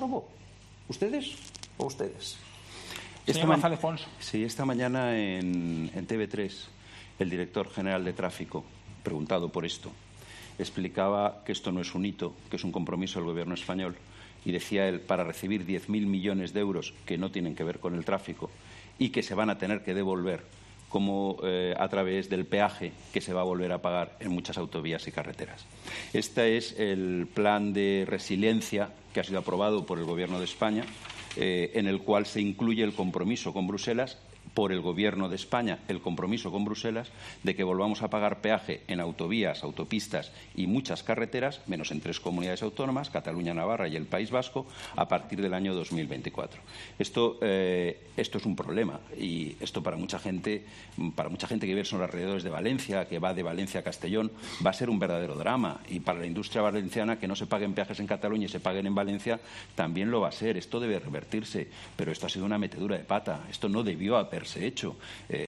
robó? ¿Ustedes o ustedes? Señor González Pons. Sí, esta mañana en TV3, el director general de tráfico, preguntado por esto, explicaba que esto no es un hito, que es un compromiso del Gobierno español, y decía él, para recibir 10.000 millones de euros que no tienen que ver con el tráfico y que se van a tener que devolver como a través del peaje que se va a volver a pagar en muchas autovías y carreteras. Este es el plan de resiliencia que ha sido aprobado por el Gobierno de España, en el cual se incluye el compromiso con Bruselas, por el Gobierno de España, el compromiso con Bruselas de que volvamos a pagar peaje en autovías, autopistas y muchas carreteras, menos en 3 comunidades autónomas, Cataluña, Navarra y el País Vasco, a partir del año 2024. Esto es un problema, y esto para mucha gente que vive en los alrededores de Valencia, que va de Valencia a Castellón, va a ser un verdadero drama, y para la industria valenciana que no se paguen peajes en Cataluña y se paguen en Valencia también lo va a ser. Esto debe revertirse, pero esto ha sido una metedura de pata, esto no debió haberse hecho.